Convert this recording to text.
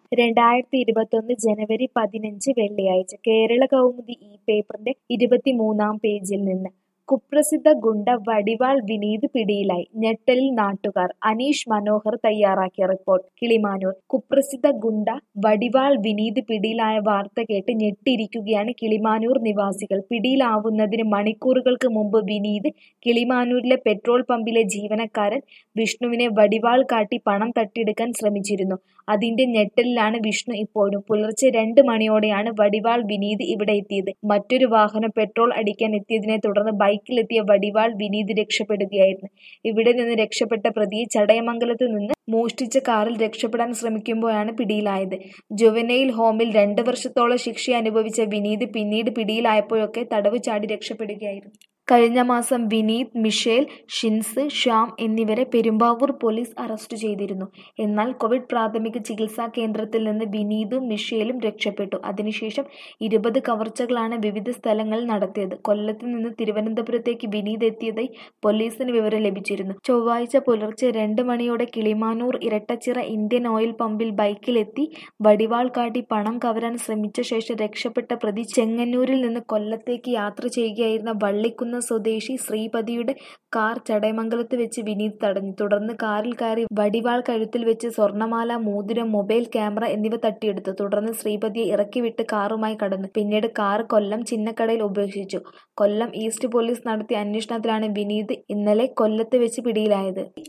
2021 ജനുവരി 15 വെള്ളിയാഴ്ച കേരളകൗമുദി ഈ പേപ്പറിന്റെ 23-ാം പേജിൽ നിന്ന് കുപ്രസിദ്ധ ഗുണ്ട വടിവാൾ വിനീത് പിടിയിലായി. ഞെട്ടലിൽ നാട്ടുകാർ. അനീഷ് മനോഹർ തയ്യാറാക്കിയ റിപ്പോർട്ട്. കിളിമാനൂർ. കുപ്രസിദ്ധ ഗുണ്ട വടിവാൾ വിനീത് പിടിയിലായ വാർത്ത കേട്ട് ഞെട്ടിയിരിക്കുകയാണ് കിളിമാനൂർ നിവാസികൾ. പിടിയിലാവുന്നതിന് മണിക്കൂറുകൾക്ക് മുമ്പ് വിനീത് കിളിമാനൂരിലെ പെട്രോൾ പമ്പിലെ ജീവനക്കാരൻ വിഷ്ണുവിനെ വടിവാൾ കാട്ടി പണം തട്ടിയെടുക്കാൻ ശ്രമിച്ചിരുന്നു. അതിന്റെ ഞെട്ടലിലാണ് വിഷ്ണു ഇപ്പോഴും. പുലർച്ചെ 2 മണിയോടെയാണ് വടിവാൾ വിനീത് ഇവിടെ എത്തിയത്. മറ്റൊരു വാഹനം പെട്രോൾ അടിക്കാൻ എത്തിയതിനെ തുടർന്ന് ബൈക്കിലെത്തിയ വടിവാൾ വിനീത് രക്ഷപ്പെടുകയായിരുന്നു. ഇവിടെ നിന്ന് രക്ഷപ്പെട്ട പ്രതിയെ ചടയമംഗലത്ത് നിന്ന് മോഷ്ടിച്ച കാറിൽ രക്ഷപ്പെടാൻ ശ്രമിക്കുമ്പോഴാണ് പിടിയിലായത്. ജുവനൈൽ ഹോമിൽ 2 വർഷത്തോളം ശിക്ഷ അനുഭവിച്ച വിനീത് പിന്നീട് പിടിയിലായപ്പോഴൊക്കെ തടവ് ചാടി രക്ഷപ്പെടുകയായിരുന്നു. കഴിഞ്ഞ മാസം വിനീത്, മിഷേൽ, ഷിൻസ്, ശ്യാം എന്നിവരെ പെരുമ്പാവൂർ പോലീസ് അറസ്റ്റ് ചെയ്തിരുന്നു. എന്നാൽ കോവിഡ് പ്രാഥമിക ചികിത്സാ കേന്ദ്രത്തിൽ നിന്ന് വിനീതും മിഷേലും രക്ഷപ്പെട്ടു. അതിനുശേഷം 20 കവർച്ചകളാണ് വിവിധ സ്ഥലങ്ങളിൽ നടത്തിയത്. കൊല്ലത്ത് നിന്ന് തിരുവനന്തപുരത്തേക്ക് വിനീത് എത്തിയതായി പോലീസിന് വിവരം ലഭിച്ചിരുന്നു. ചൊവ്വാഴ്ച പുലർച്ചെ 2 മണിയോടെ കിളിമാനൂർ ഇരട്ടച്ചിറ ഇന്ത്യൻ ഓയിൽ പമ്പിൽ ബൈക്കിലെത്തി വടിവാൾ കാട്ടി പണം കവരാൻ ശ്രമിച്ച ശേഷം രക്ഷപ്പെട്ട പ്രതി ചെങ്ങന്നൂരിൽ നിന്ന് കൊല്ലത്തേക്ക് യാത്ര ചെയ്യുകയായിരുന്ന വള്ളിക്കുന്നം സ്വദേശി ശ്രീപതിയുടെ കാർ ചടയമംഗലത്ത് വെച്ച് വിനീത് തടഞ്ഞു. തുടർന്ന് കാറിൽ കയറി വടിവാൾ കഴുത്തിൽ വെച്ച് സ്വർണ്ണമാല, മോതിരം, മൊബൈൽ, ക്യാമറ എന്നിവ തട്ടിയെടുത്തു. തുടർന്ന് ശ്രീപതിയെ ഇറക്കിവിട്ട് കാറുമായി കടന്നു. പിന്നീട് കാർ കൊല്ലം ചിന്നക്കടയിൽ ഉപേക്ഷിച്ചു. കൊല്ലം ഈസ്റ്റ് പോലീസ് നടത്തിയ അന്വേഷണത്തിലാണ് വിനീത് ഇന്നലെ കൊല്ലത്ത് വെച്ച് പിടിയിലായത്.